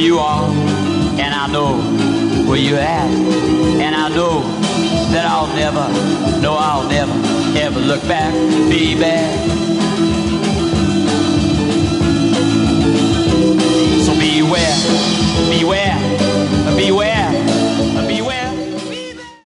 you are, and I know where you're at, and I know that I'll never, no, I'll never, ever look back, baby.